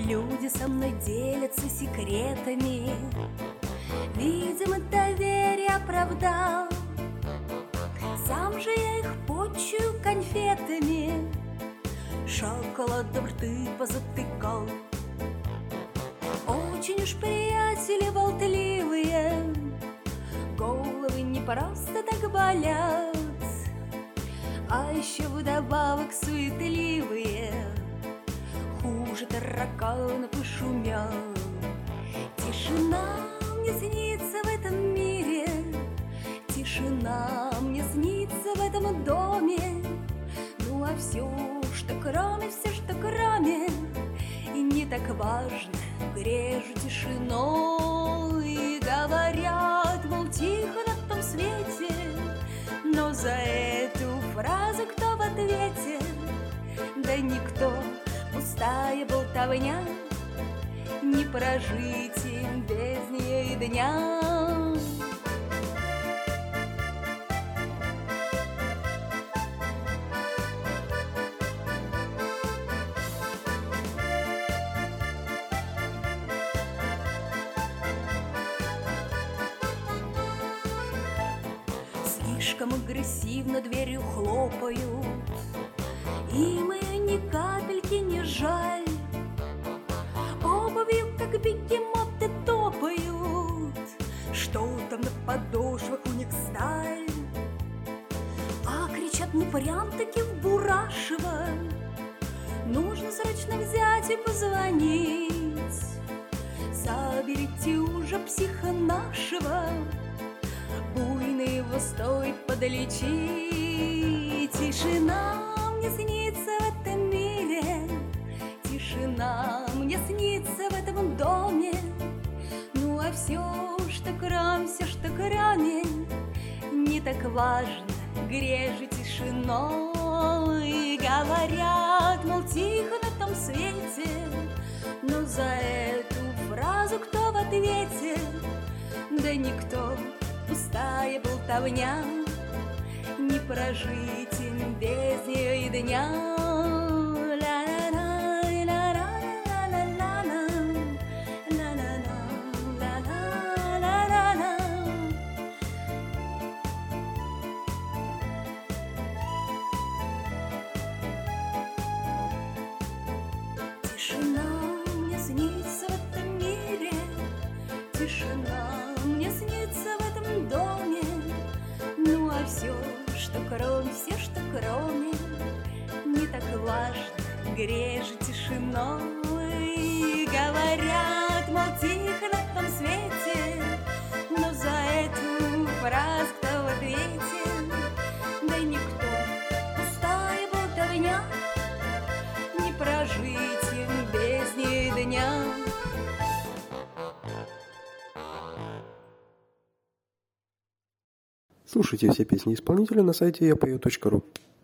Люди со мной делятся секретами, видимо, доверие оправдал. Сам же я их почую конфетами, шоколадом рты позатыкал. Очень уж приятели болтливые, головы не просто так болят, а еще вдобавок суетливые, хуже тараканов и шумят. Тишина мне снится в этом мире, тишина мне снится в этом доме. Ну а все, что кроме, и не так важно, грежу тишиной. Говорят, мол, тихо на том свете, но за эту фразу кто в ответе? Да никто, пустая болтовня, не прожить им без нее и дня. Слишком агрессивно дверью хлопают, им ее ни капельки не жаль. Обувью, как бегемоты, топают, что там на подошвах у них сталь. А кричат, ну прям-таки в Бурашево, нужно срочно взять и позвонить. Соберите уже психа нашего, буйно его стоит подлечить. Тишина мне снится в этом мире, тишина мне снится в этом доме. Ну а все, что кроме, не так важно, грежу тишиной. Говорят, мол, тихо на том свете, но за эту фразу кто в ответе? Да никто, пустая болтовня, не прожить им без нее и дня. Тишина мне снится в этом мире, тишина мне снится в этом доме. Ну а все, что кроме, не так важно, грежу тишиной. Говорят, мол, тихо на том свете, но за эту фразу кто в ответе? Да никто, пустая болтовня, не прожить им без нее дня. Слушайте все песни исполнителя на сайте yapою.ru.